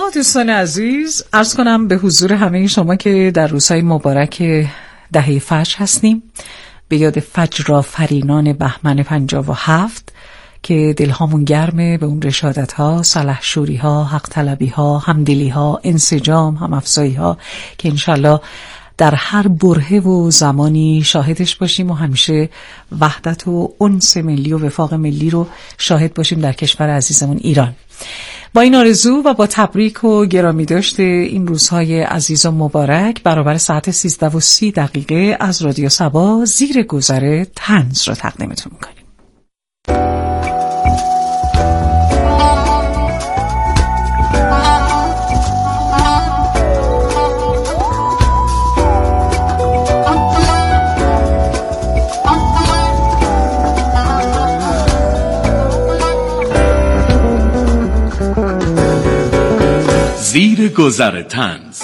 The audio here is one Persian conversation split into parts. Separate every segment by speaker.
Speaker 1: سلام دوستان عزیز، عرض کنم به حضور همه شما که در روزهای مبارک دهه فجر هستیم. به یاد فجر آفرینان بهمن 57 که دلهامون گرمه به اون رشادت ها، سلحشوری ها، حق طلبی ها، همدلی ها، انسجام، هم افزایی ها که انشالله در هر برهه و زمانی شاهدش باشیم و همیشه وحدت و انس ملی و وفاق ملی رو شاهد باشیم در کشور عزیزمون ایران. با این آرزو و با تبریک و گرامی داشته این روزهای عزیز و مبارک برابر ساعت 13:30 از رادیو صبا زیر گذر طنز رو تقدیمتون میکنیم.
Speaker 2: زیر گذر طنز.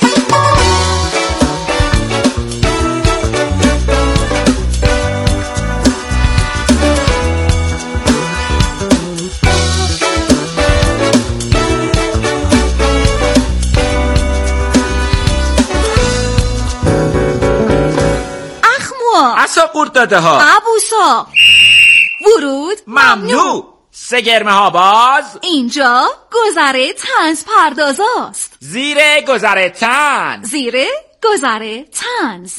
Speaker 3: عصا قورت داده ها،
Speaker 4: عبوسا ورود
Speaker 3: ممنوع. سه گرمه ها باز.
Speaker 4: اینجا گذر طنز پردازاست.
Speaker 3: زیر گذر طنز.
Speaker 4: زیر گذر طنز.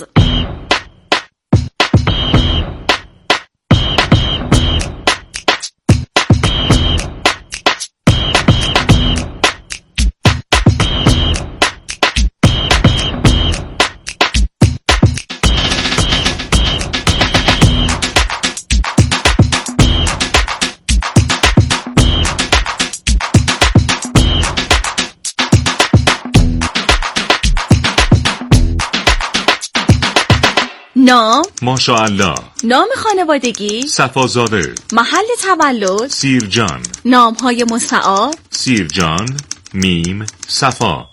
Speaker 4: نام
Speaker 2: ماشاءالله.
Speaker 4: نام خانوادگی
Speaker 2: صفازاده.
Speaker 4: محل تولد
Speaker 2: سیرجان.
Speaker 4: نام‌های مستعار
Speaker 2: سیرجان میم صفا.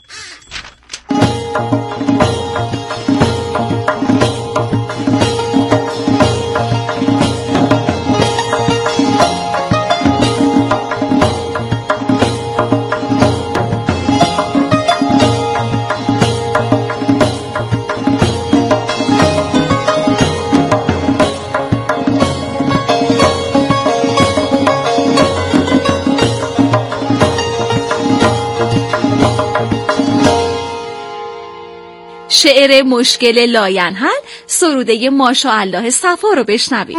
Speaker 4: شعر مشکل لاینحل سروده ماشاءالله صفا رو بشنوید.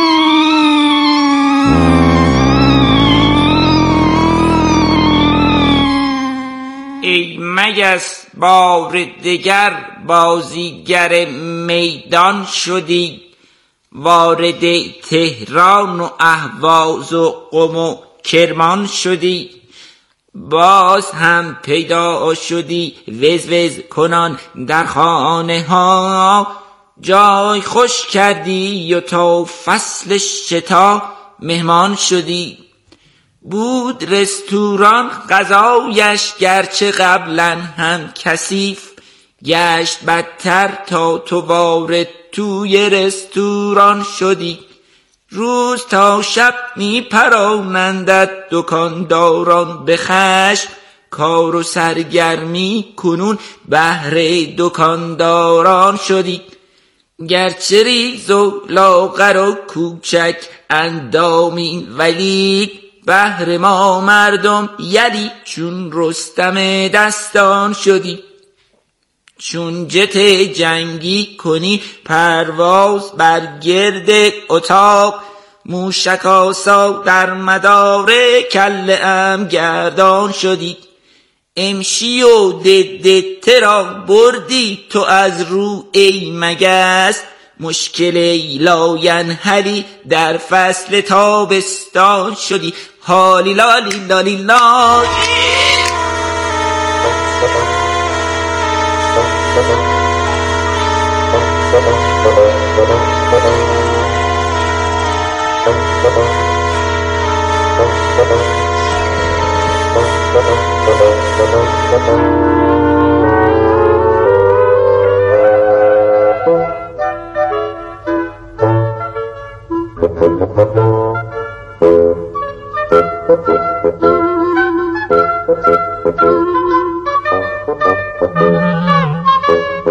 Speaker 3: ای مگس بار دگر بازیگر میدان شدی، وارد تهران و اهواز و قم و کرمان شدی، باز هم پیدا شدی وز وز کنان در خانه ها، جای خوش کردی و تا فصل شتا مهمان شدی. بود رستوران غذایش گرچه قبلا هم کثیف، گشت بدتر تا تو وارد توی رستوران شدی. روز تا شب می پرانندت دکانداران به خشم، کار و سرگرمی کنون بهر دکانداران شدی. گرچه ریز و لاغر و کوچک اندامی ولی، بهر ما مردم یلی چون رستم دستان شدی. چون جت جنگی کنی پرواز بر گرد اتاق، موشک آسا در مدار کله ام گردان شدی. امشی و دده را بردی تو از رو ای مگس، مشکل لاینحلی در فصل تابستان شدی. هالی لالی لالی لال.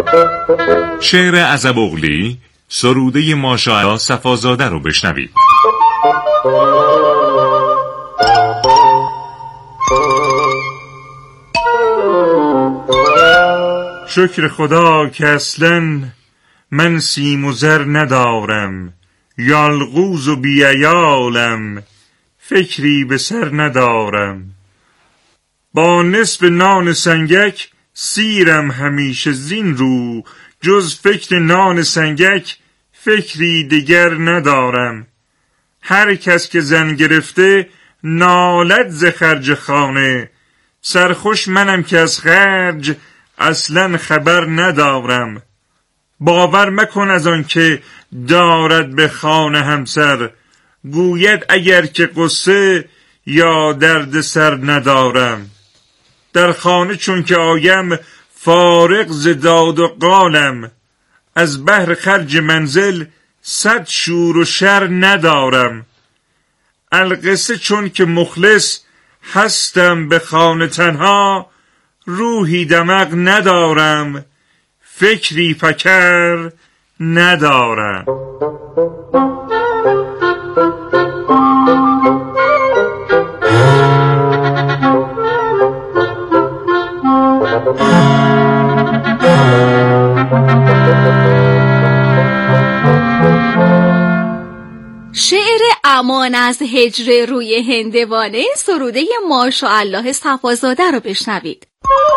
Speaker 2: شعر عزب‌اغلی سروده ماشاءالله صفازاده رو بشنوید.
Speaker 5: شکر خدا که اصلا من سیم و زر ندارم، یالغوز و بیعیالم، فکری به سر ندارم. با نصف نان سنگک سیرم همیشه زین رو، جز فکر نان سنگک فکری دیگر ندارم. هر کس که زن گرفته نالد ز خرج خانه، سرخوش منم که از خرج اصلا خبر ندارم. باور مکن از آن که دارد به خانه همسر، گوید اگر که قصه یا درد سر ندارم. در خانه چون که آیم فارغ ز داد و قالم، از بهر خرج منزل 100 شور و شر ندارم. القصه چون که مخلص هستم به خانه تنها، روحی دمق ندارم، فکری فکر ندارم.
Speaker 4: شعر امان از هجر روی هندوانه سروده ماشاءالله صفازاده رو بشنوید.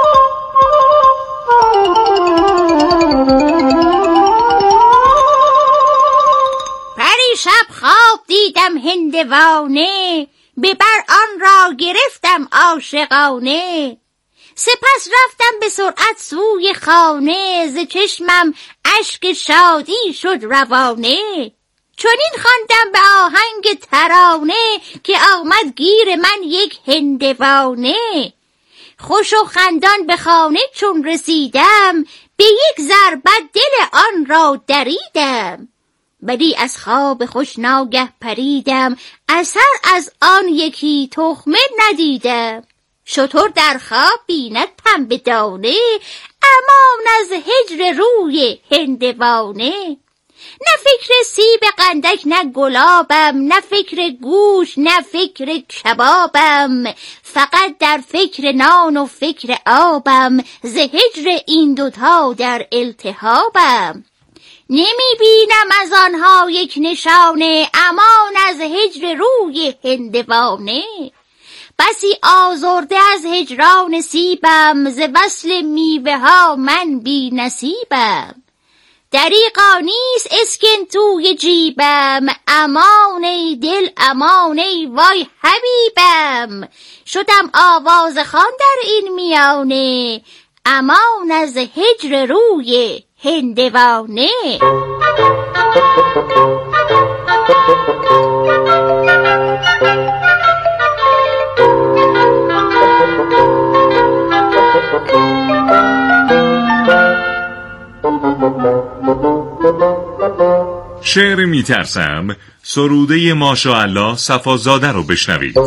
Speaker 6: پریشب خواب دیدم هندوانه، به بر آن را گرفتم عاشقانه. سپس رفتم به سرعت سوی خانه، ز چشمم اشک شادی شد روانه. چنین خواندم به آهنگ ترانه، که آمد گیر من یک هندوانه. خوش و خندان به خانه چون رسیدم، به یک ضربت دل آن را دریدم. ولی از خواب خوش ناگه پریدم، اثر از آن یکی تخمه ندیدم. شتر در خواب بیند پنبه دانه، امان از هجر روی هندوانه. نه فکر سیب قندک نه گلابم، نه فکر گوش نه فکر کبابم. فقط در فکر نان و فکر آبم، ز هجر این دوتا در التهابم. نمی بینم از آنها یک نشانه، امان از هجر روی هندوانه. بسی آزرده از هجران سیبم، ز وصل میوه ها من بی نصیبم. دریغا نیست اسکن توی جیبم، امان ای دل امان ای وای حبیبم. شدم آواز خوان در این میانه، امان از هجر روی هندوانه.
Speaker 2: شعر میترسم سروده ماشاءالله صفازاده رو بشنوید.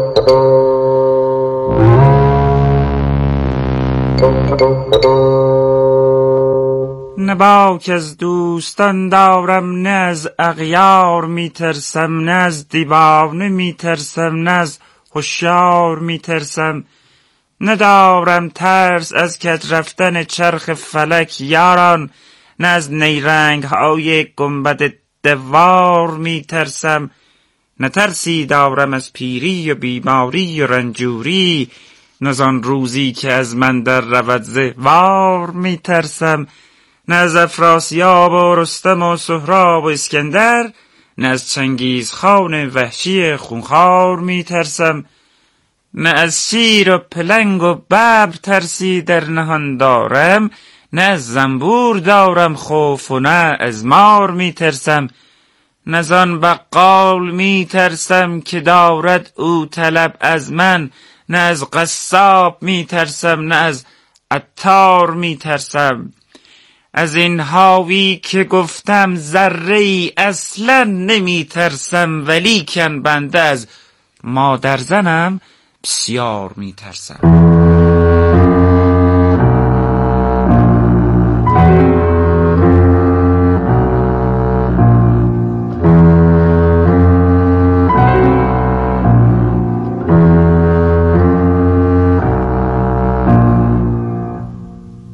Speaker 5: نه باک از دوستان دارم، نه از اغیار میترسم، نه از دیوانه میترسم، نه از هوشیار میترسم. ندارم ترس از کج رفتن چرخ فلک یاران، نه از نیرنگ های گنبد دوار میترسم. نه ترسی دارم از پیری و بیماری و رنجوری، نه زان روزی که از من در رود زوار میترسم. نه از افراسیاب و رستم و سهراب و اسکندر، نه از چنگیز خان وحشی خونخوار میترسم. نه از شیر و پلنگ و ببر ترسی در نهان دارم، نه از زنبور دارم خوف و نه از مار میترسم. نه زان بقال میترسم که دارد او طلب از من، نه از قصاب میترسم نه از عطار میترسم. از این حاوی که گفتم ذره‌ای اصلا نمیترسم، ولیکن بنده از مادر زنم بسیار میترسم.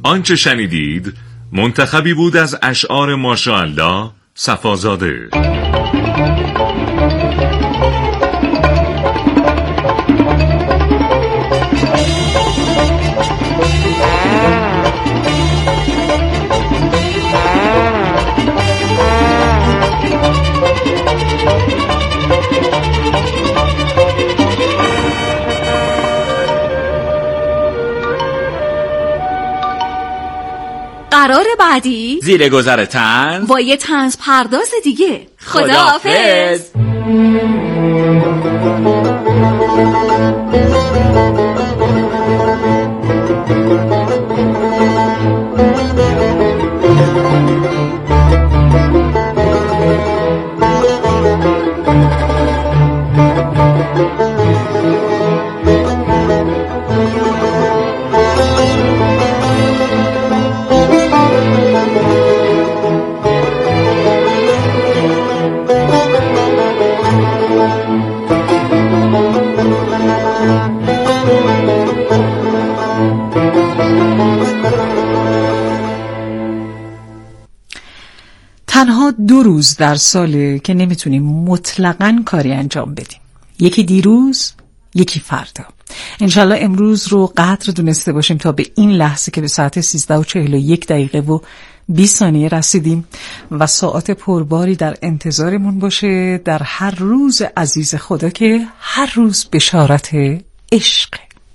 Speaker 2: آنچه شنیدید منتخبی بود از اشعار ماشاءالله صفازاده.
Speaker 4: قرار بعدی
Speaker 3: زیر گذر طنز
Speaker 4: با یه طنز پرداز دیگه. خداحافظ.
Speaker 1: تنها 2 روز در ساله که نمیتونیم مطلقاً کاری انجام بدیم. یکی دیروز، یکی فردا. انشالله امروز رو قدر دونسته باشیم تا به این لحظه که به ساعت 13:41 و 20 ثانیه رسیدیم و ساعت پرباری در انتظارمون باشه در هر روز عزیز خدا که هر روز بشارت عشق.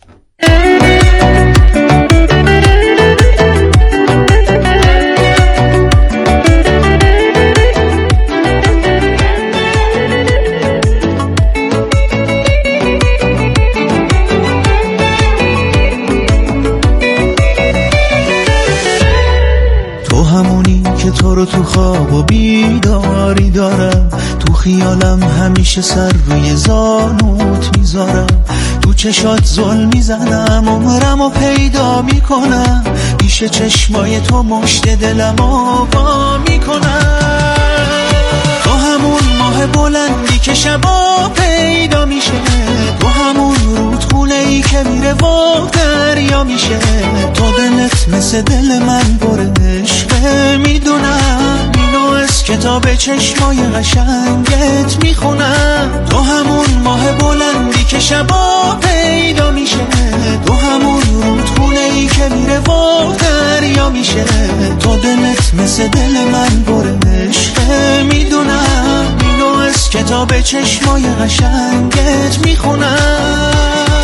Speaker 7: تو رو تو خواب و بیداری دارم، تو خیالم همیشه سر روی زانوت میذارم، تو چشات ظلم میزنم عمرم و پیدا میکنم، پیش چشمای تو مشت دلم و وا میکنم. تو همون ماه بلندی که شبا پیدا میشه، تو همون رودخونه ای که میره و دریا میشه، تو دلت مثل دل من پر عشقه، میدونم اینو از کتاب چشمای قشنگت میخونم. تو همون ماه بلندی که شبا پیدا میشه، تو همون رودخونه ای که میره و دریا میشه، تو دلت مثل دل من پر عشقه، میدونم اینو از کتاب چشمای قشنگت میخونم.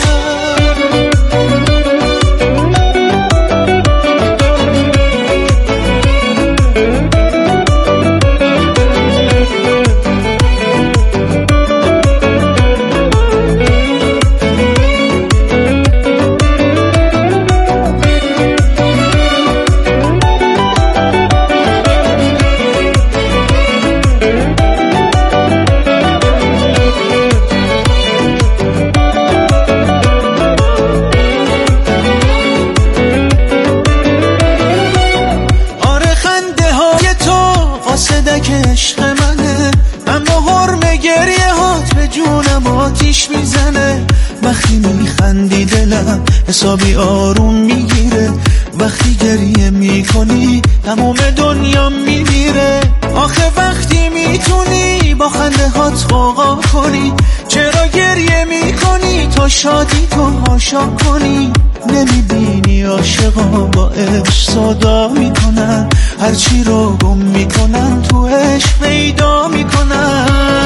Speaker 7: عشق منه، اما حرم گریه هات به جونم آتیش میزنه، وقتی میخندی دلم حسابی آروم میگیره، وقتی گریه میکنی تمام دنیا میمیره. آخه وقتی میتونی با خنده هات غوغا کنی، چرا گریه میکنی تا شادی تو هاشا کنی؟ نمیبینی عاشقا با عشق صدا میکنن، هرچی رو گم میکنن تو عشق پیدا میکنن.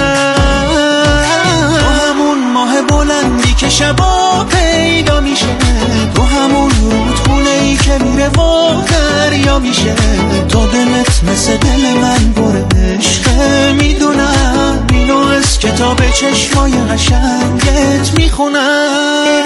Speaker 7: تو همون ماه بلندی که شبا پیدا میشه، تو همون رودخونه ای که میره و دریا میشه، تو دلت مثل دل من پر عشقه، میدونم اینو از کتاب چشمای قشنگت میخونم.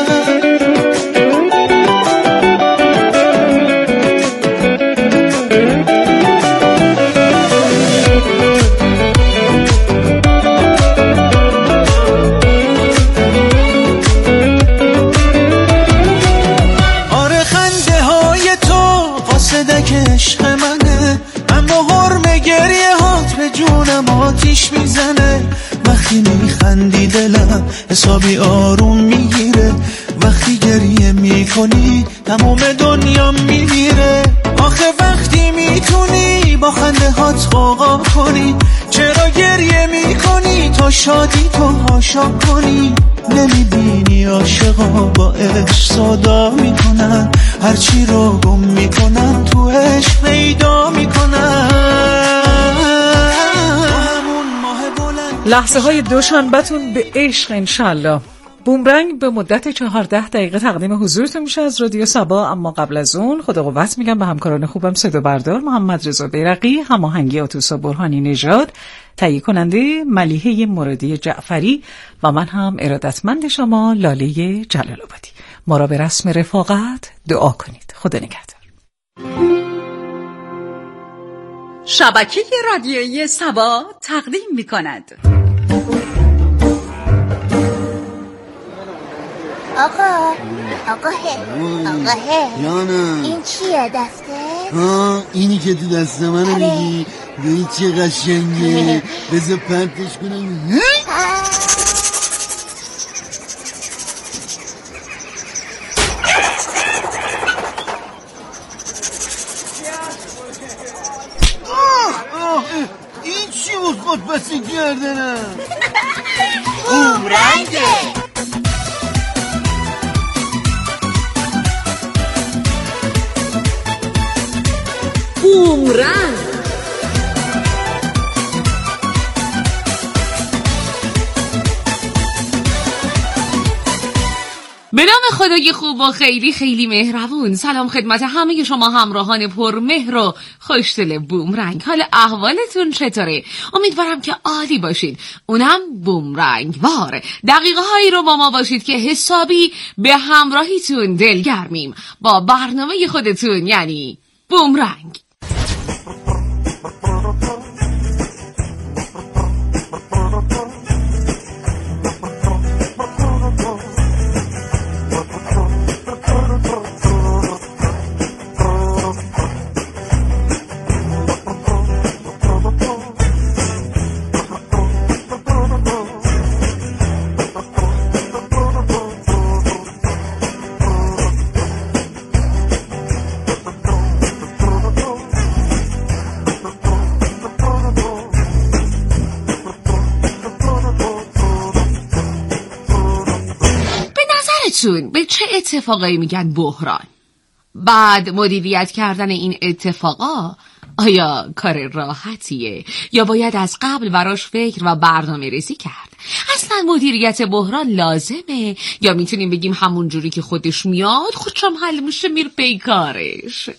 Speaker 7: عشق منه، اما حرم گریه هات به جونم آتیش میزنه، وقتی میخندی دلم حسابی آروم میگیره، وقتی گریه میکنی میکنی تمام دنیا میمیره. آخه وقتی میتونی با خنده هات غوغا کنی، چرا گریه میکنی تا شادی تو هاشا کنی؟ نمیبینی عاشقا با عشق صدا میکنن، هرچی رو گم میکنن تو عشق پیدا میکنن.
Speaker 1: لحظه های دوشنبه‌تون به عشق انشالله. بومرنگ به مدت 14 دقیقه تقدیم حضورتون میشه از رادیو صبا، اما قبل از اون خدا قوت میگم به همکاران خوبم صدا بردار محمد رضا بیرقی، هماهنگی آتوسا برهانی نژاد، تهیه کننده ملیحه مرادی جعفری و من هم ارادتمند شما لاله جلال آبادی. ما را به رسم رفاقت دعا کنید. خدا نگهدار.
Speaker 8: شبکه رادیویی صبا تقدیم می‌کند.
Speaker 6: آقا
Speaker 9: جانم،
Speaker 6: این چیه دسته؟
Speaker 9: اینی که تو دست منو میگی؟ این چه قشنگه، بذار پرتش کنم. این چی بود خود بسی کردنم؟
Speaker 6: بومرنگه.
Speaker 8: بومرنگ
Speaker 10: به نام خدای خوب و خیلی خیلی مهربون. سلام خدمت همه شما همراهان پرمهر و خوشدل بومرنگ. حال احوالتون چطوره؟ امیدوارم که عالی باشید، اونم بومرنگ وار. دقیقه هایی رو با ما باشید که حسابی به همراهیتون دلگرمیم با برنامه خودتون، یعنی بومرنگ. به چه اتفاقایی میگن بحران؟ بعد مدیریت کردن این اتفاقا آیا کار راحتیه یا باید از قبل براش فکر و برنامه ریزی کرد؟ اصلا مدیریت بحران لازمه یا میتونیم بگیم همون جوری که خودش میاد خودشم حل میشه میره پی کارش؟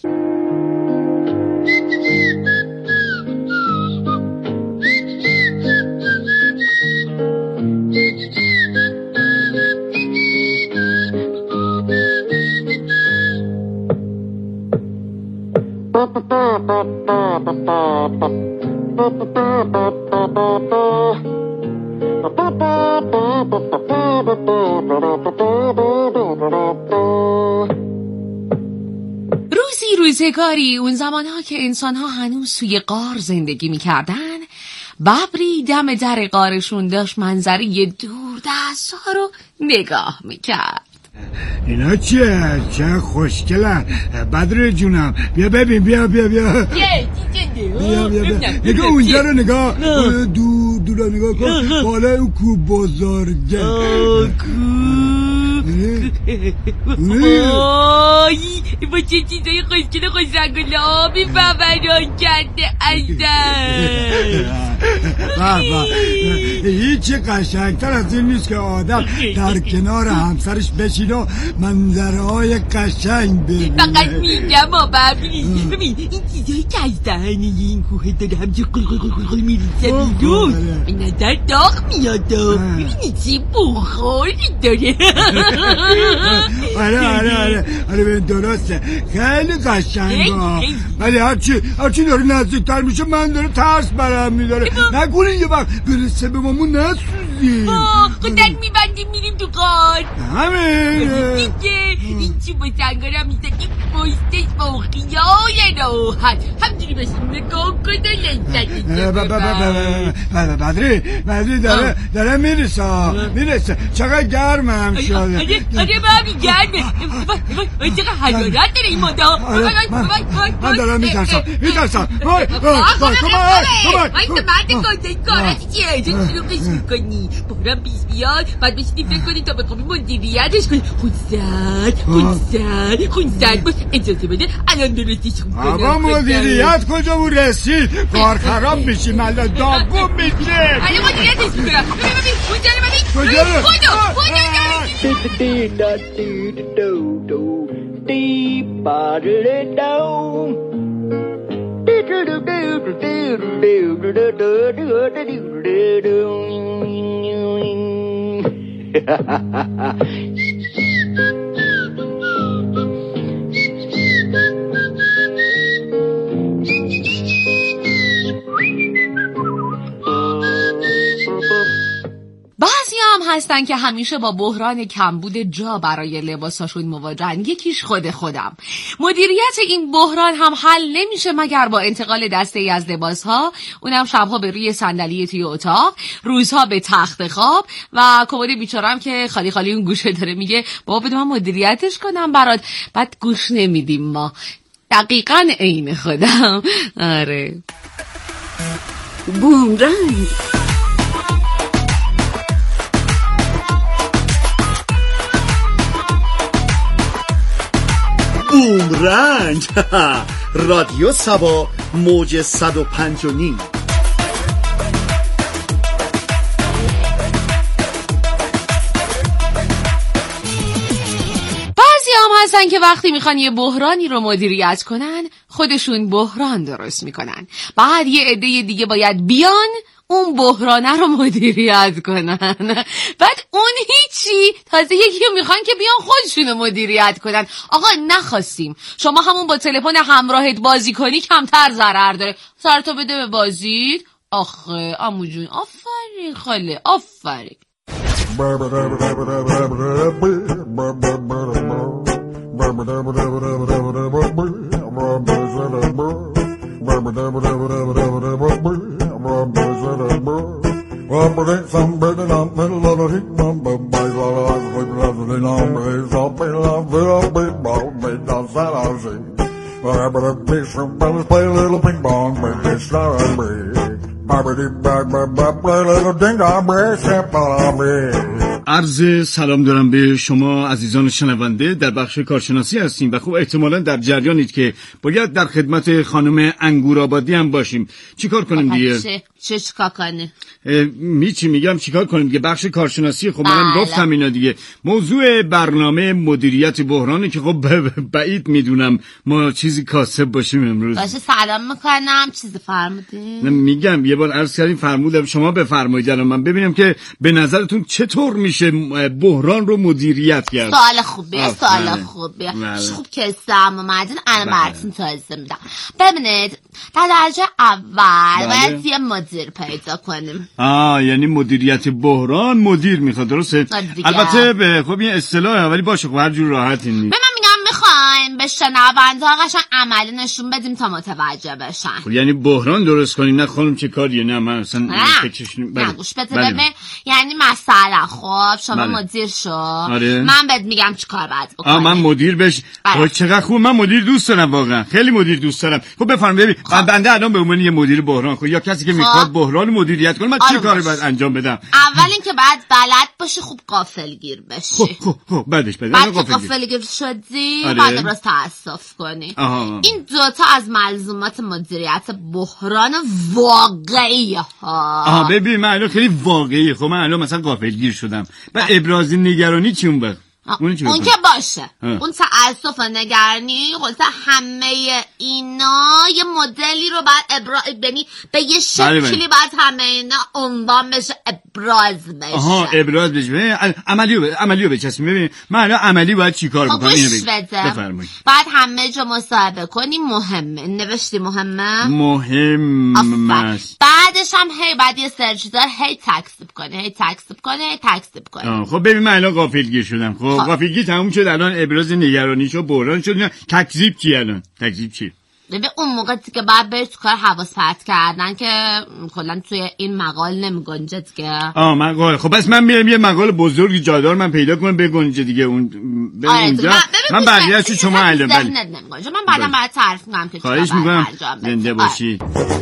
Speaker 10: روزگاری اون زمانها که انسانها هنوز توی غار زندگی میکردن، ببری دم در غارشون داشت منظره دور دستا رو نگاه میکرد.
Speaker 11: اینا چیه؟ چه خوشگلن. بدر جونم بیا ببین، بیا نگاه اونجا رو نگاه، دور رو نگاه کن، بالا اون کو بزرگه.
Speaker 10: با چه چیزای خوشگل خوشرنگ و لابی فوران کرده
Speaker 11: ازن. هیچی قشنگتر از این نیست که آدم در کنار همسرش بشین و منظرهای قشنگ ببینه.
Speaker 10: فقط میگم ببین این چیزایی که از دهنه این کوه داره همچه قل میریزه بیرون، به نظر داغ میاد. ببینی چی بخاری داره.
Speaker 11: آره به درسته، خیلی قشنگه، ولی هرچی داره نزدیکتر میشه من داره ترس برم میداره. نگونه یه وقت برسه به مامون نسوزیم.
Speaker 10: خودت میبندیم میریم تو غار.
Speaker 11: همین
Speaker 10: دیگه این چی با سنگارم میزدیم پشتش با خیال راحت همجوری میتونی بشیم نگاه کنه
Speaker 11: بدری داره میرسه چقدر گرمم شده.
Speaker 10: آره بابی گرمه چقدر حرارت داره این مادا.
Speaker 11: من دارم میترسم وای
Speaker 10: مرد گنده کارت چیه؟ چون شروعش میکنی بحران پیش بیاد بعد بشینی فکر کنی تا بخوابی مدیریتش کنی. خونسرد باش اجازه بده الان درستش کنم.
Speaker 11: آقا مدیریت کجا بود رسید؟ کار خراب میشی ملا داغون میگیره.
Speaker 10: الان مدیریتش میکنم. ببین بعضی هم هستن که همیشه با بحران کمبود جا برای لباساشون مواجهن. یکیش خودم. مدیریت این بحران هم حل نمیشه مگر با انتقال دسته‌ای از لباسها، اونم شبها به روی صندلی توی اتاق، روزها به تخت خواب و کمد بیچاره‌ام که خالی اون گوشه داره میگه بابا بده من مدیریتش کنم برات، بعد گوش نمیدیم ما. دقیقاً عین خودم. آره.
Speaker 8: بومرنگ.
Speaker 12: بومرنگ رادیو سبا موج 105.9.
Speaker 10: هستن که وقتی میخوان یه بحرانی رو مدیریت کنن خودشون بحران درست میکنن، بعد یه عده دیگه باید بیان اون بحرانه رو مدیریت کنن، بعد اون هیچی تازه یکی رو میخوان که بیان خودشون رو مدیریت کنن. آقا نخواستیم شما همون با تلفن همراهت بازی کنی کمتر ضرر داره، سرتو بده به بازیت. آخه عمو جون آفرین خاله آفرین.
Speaker 13: عرض سلام دارم به شما عزیزان شنونده. در بخش کارشناسی هستیم و خوب احتمالاً در جریانید که باید در خدمت خانم انگورآبادی هم باشیم. چیکار کنیم دیگه؟
Speaker 10: چیکار کنه؟
Speaker 13: میگم چیکار کنیم دیگه؟ بخش کارشناسی خب منم گفتم اینا دیگه. موضوع برنامه مدیریت بحرانی که خب بعید میدونم ما چیزی کاسب باشیم امروز.
Speaker 10: باشه سلام میکنم. چیزی فرمودین؟
Speaker 13: میگم یه بار عرض کردیم فرمودم شما بفرمایید الان من ببینم که به نظرتون چطور میشه بحران رو مدیریت کرد.
Speaker 10: سوال خوبیه. خوب که استعام اومدین الان براتون توضیح میدم. ببینید در درجه اول باید یه مدیر پیدا کنیم.
Speaker 13: یعنی مدیریت بحران مدیر میخواد، درسته؟ البته خب این اصطلاحه ولی باشه خب هر جور راحتی نیست.
Speaker 10: میخوایم به شنونده ها قشنگ عملی نشون بدیم تا متوجه بشن.
Speaker 13: خب یعنی بحران درست کنیم. نه خانم چه کاریه؟ نه من اصلا
Speaker 10: نه گوش بده ببین یعنی مثلا خب شما مدیر شو من بهت میگم چی کار باید بکنی.
Speaker 13: من مدیر بش. چقدر خوب، من مدیر دوست دارم واقعا، خیلی مدیر دوست دارم. خب بفرمایید ببین بنده الان به عنوان یه مدیر بحران یا کسی که میخواد بحران مدیریت کنه من چه کاری باید انجام بدم؟
Speaker 10: اول اینکه بعد بلد باشی خوب غافلگیر بشی.
Speaker 13: خب بعدش
Speaker 10: بعد غافلگیر شدی بعد راست تأسف کنی. این دوتا از ملزومات مدیریت بحران واقعی ها.
Speaker 13: ببین من الان خیلی واقعی. خب من الان مثلا غافلگیر شدم و ابراز نگرانی چی اون
Speaker 10: اون که باشه اون تأسف و نگرانی خلاصه همه اینا یه مدلی رو بعد یعنی به یه شکلی بعد همه اینا عنوان بشه ابراز بشه.
Speaker 13: ابراز بشه. عملیو بچسبیم. ببین من الان عملی باید چیکار بکنم؟ اینو بفرمایید.
Speaker 10: بعد همه جا مصاحبه کنی. مهمه نوشتی مهمه بعدش هم بعد یه سرچیزا تکسیب کنی.
Speaker 13: خب ببین من الان غافلگیر شدم. خب غافلگی تموم شد، الان ابراز نگرانی شد، بحران شد. تکذیب چی الان؟ تکذیب چی؟
Speaker 10: ببین اون موقع که بعد بهش تو کار حواس پرت کردن که کلا توی این مقال نمیگنجه دیگه.
Speaker 13: مقال. خب پس من میرم یه مقال بزرگ جادار من پیدا کنم بگنجه دیگه اون اونجا. من بقیه‌اشو شما علم بله.
Speaker 10: نمیگنجه. من بعدا برات تعریف میکنم که چیکار
Speaker 13: خواهش میکنم. زنده باشی.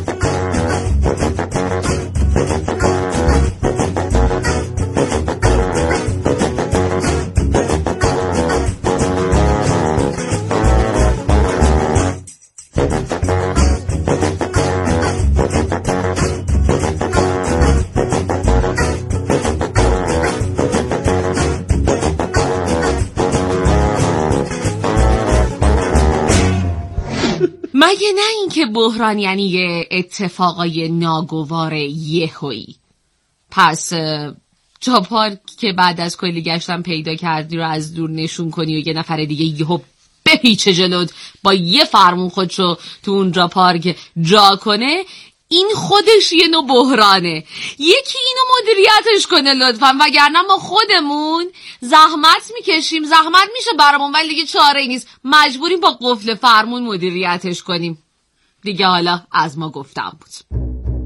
Speaker 10: مگه نه اینکه بحران یعنی یه اتفاقای ناگوار یهویی. پس جاپار که بعد از کلی گشتن پیدا کردی رو از دور نشون کنی و یه نفر دیگه یهو بپیچه جلوت با یه فرمون خودشو تو اون جاپارک جا کنه، این خودش یه نوع بحرانه. یکی اینو مدیریتش کنه لطفا، وگرنه ما خودمون زحمت میکشیم، زحمت میشه برامون ولی دیگه چاره ای نیست، مجبوریم با قفل فرمون مدیریتش کنیم دیگه. حالا از ما گفتم بود.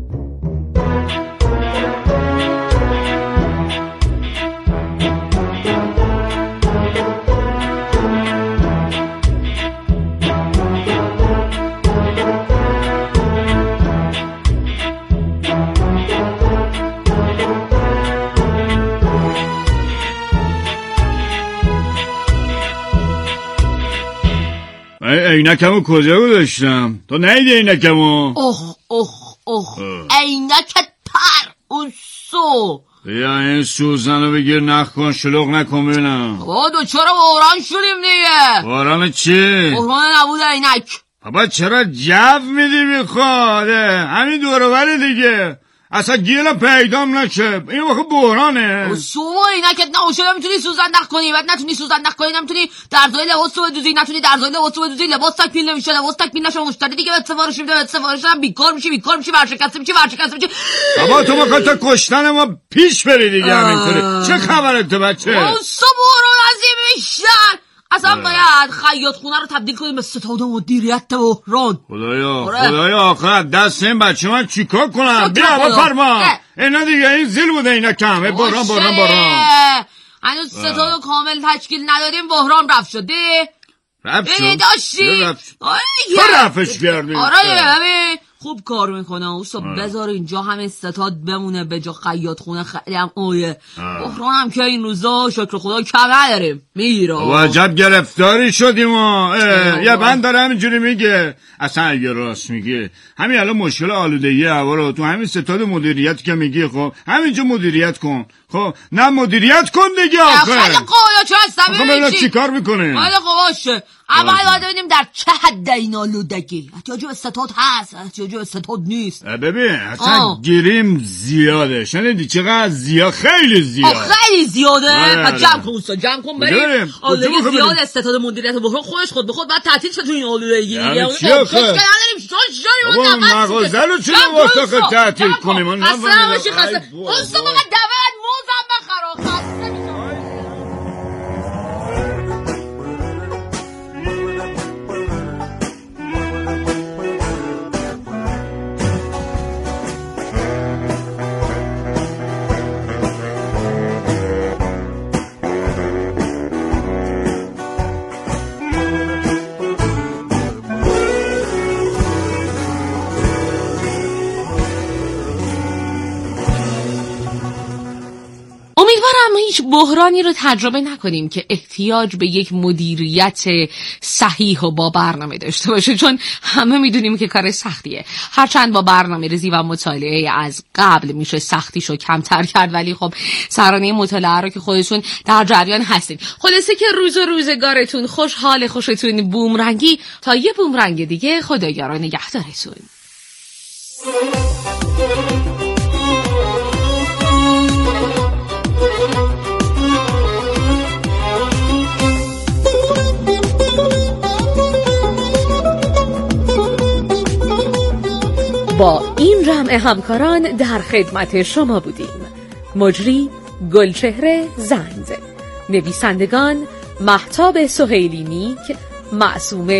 Speaker 13: عینکمو کجا گذاشتم؟ تو ندیدی عینکمو؟
Speaker 10: اوه عینکت پر اون سو.
Speaker 13: بیا این سوزنو بگیر نخ کن شلوغ نکن ببینم.
Speaker 10: بابا چرا بحران شدیم دیگه؟
Speaker 13: بحران چی؟
Speaker 10: بحران نبود عینک.
Speaker 13: بابا چرا جو میدی میخواد؟ همین دوروبره دیگه، اصلا گیلم پیدام نشه، این واقعا بحرانه.
Speaker 10: شما اینکت نباشه نمیتونی سوزن نخ کنی، بعد نتونی سوزن نخ کنی، نمیتونی درزای لباس رو بدوزی، نتونی درزای لباس رو بدوزی، لباس تکمیل نمیشه، لباس تکمیل نشه، مشتری دیگه به سفارش میده، به سفارش هم بیکار میشی ورشکسته میشی.
Speaker 13: بابا تو میخوای تا کشتن ما پیش بری دیگه همینطوری. چه خبرت بچه؟
Speaker 10: اون بحران عظیم بیشتر. اصلا باید خیاط خونه رو تبدیل کنیم به ستاد مدیریت بحران.
Speaker 13: خدایا آخر دست این بچه من چیکار کنم؟ بیا بفرما. اینا دیگه این زیل بوده اینا کمه. بحران
Speaker 10: هنوز ستاد کامل تشکیل نداریم، بحران رفت شده. داشتی
Speaker 13: تو رفتش کردی.
Speaker 10: آره خوب کار میکنه اوستا، بذار اینجا همه ستاد بمونه به جا خیاط خونه. خیلی هم بحران هم که این روزا شکر خدا کم نداریم میگیره.
Speaker 13: عجب گرفتاری شدیم یه بند داره همینجوری میگه. اصلا اگه راست میگه همین الان مشکل آلودگی هوا رو تو همین ستاد مدیریت که میگی، خب همینجا مدیریت کن. خب نه مدیریت کن دیگه آخه.
Speaker 10: خیلی قویا چه هستم
Speaker 13: چی کار میکنه؟
Speaker 10: خیلی قواشه. اول باید ببینیم در چه حد این آلودگی. احتیاج به ستاد هست، احتیاج به ستاد نیست.
Speaker 13: ببین اصلا گیریم زیاده، شنیدی چقدر زیاد؟ خیلی
Speaker 10: زیاده. پس جمع کن بریم. آلودگی زیاد ستاد مدیریت بحران خود به خود بعد تعطیل شد تو این آلودگی دیگه.
Speaker 13: چی آخه؟ بابا مغازه رو چرا واسه تعطیل کنیم؟ من
Speaker 10: نفهمیدم. اصلا من دوید موزم بخرا خسته میشم. امیدوارم هیچ بحرانی رو تجربه نکنیم که احتیاج به یک مدیریت صحیح و با برنامه داشته باشه، چون همه میدونیم که کار سختیه. هرچند با برنامه ریزی و مطالعه از قبل میشه سختیشو کمتر کرد، ولی خب سرانه مطالعه رو که خودتون در جریان هستین. خلاصه که روز و روزگارتون خوشحال، خوشتون بومرنگی. تا یه بومرنگ دیگه، خدایا رو نگهدارتون. با این جمع همکاران در خدمت شما بودیم. مجری گلچهره زند، نویسندگان مهتاب سهیلی نیک، معصومه